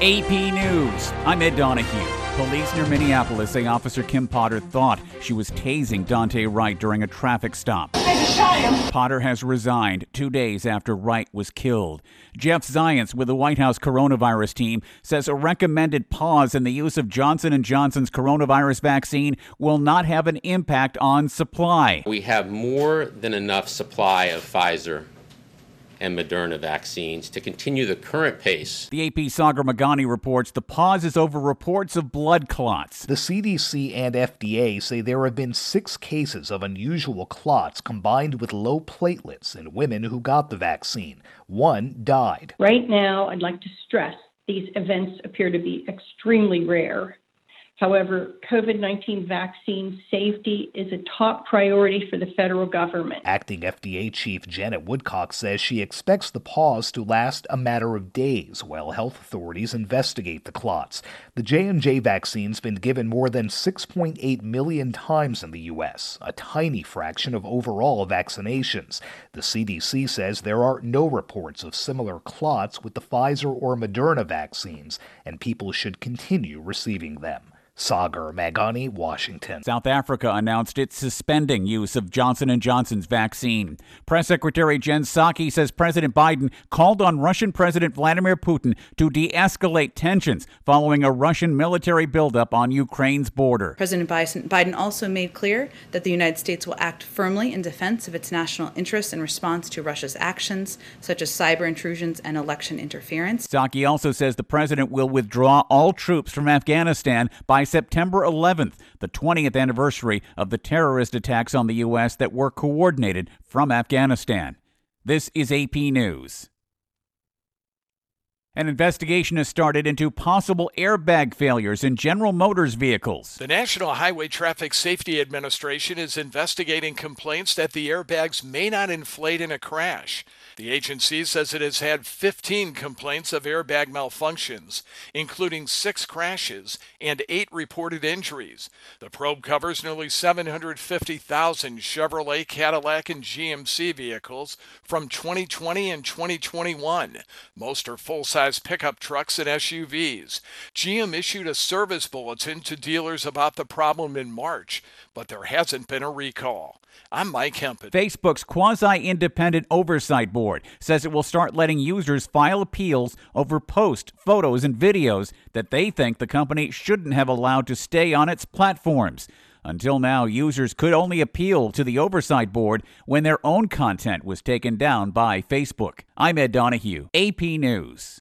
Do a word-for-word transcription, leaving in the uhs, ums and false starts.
A P News, I'm Ed Donahue. Police near Minneapolis say Officer Kim Potter thought she was tasing Daunte Wright during a traffic stop. I just shot him. Potter has resigned two days after Wright was killed. Jeff Zients with the White House coronavirus team says a recommended pause in the use of Johnson and Johnson's coronavirus vaccine will not have an impact on supply. We have more than enough supply of Pfizer and Moderna vaccines to continue the current pace. The A P's Sagar Meghani reports the pause is over reports of blood clots. The C D C and F D A say there have been six cases of unusual clots combined with low platelets in women who got the vaccine. One died. Right now, I'd like to stress these events appear to be extremely rare. However, COVID nineteen vaccine safety is a top priority for the federal government. Acting F D A Chief Janet Woodcock says she expects the pause to last a matter of days while health authorities investigate the clots. The J and J vaccine's been given more than six point eight million times in the U S, a tiny fraction of overall vaccinations. The C D C says there are no reports of similar clots with the Pfizer or Moderna vaccines, and people should continue receiving them. Sagar Meghani, Washington. South Africa announced it's suspending use of Johnson and Johnson's vaccine. Press Secretary Jen Psaki says President Biden called on Russian President Vladimir Putin to de-escalate tensions following a Russian military buildup on Ukraine's border. President Biden also made clear that the United States will act firmly in defense of its national interests in response to Russia's actions, such as cyber intrusions and election interference. Psaki also says the president will withdraw all troops from Afghanistan by September eleventh, the twentieth anniversary of the terrorist attacks on the U S that were coordinated from Afghanistan. This is A P News. An investigation has started into possible airbag failures in General Motors vehicles. The National Highway Traffic Safety Administration is investigating complaints that the airbags may not inflate in a crash. The agency says it has had fifteen complaints of airbag malfunctions, including six crashes and eight reported injuries. The probe covers nearly seven hundred fifty thousand Chevrolet, Cadillac, and G M C vehicles from twenty twenty and twenty twenty-one. Most are full-size pickup trucks and S U Vs. G M issued a service bulletin to dealers about the problem in March, but there hasn't been a recall. I'm Mike Hempel. Facebook's quasi-independent oversight board says it will start letting users file appeals over posts, photos, and videos that they think the company shouldn't have allowed to stay on its platforms. Until now, users could only appeal to the oversight board when their own content was taken down by Facebook. I'm Ed Donahue, A P News.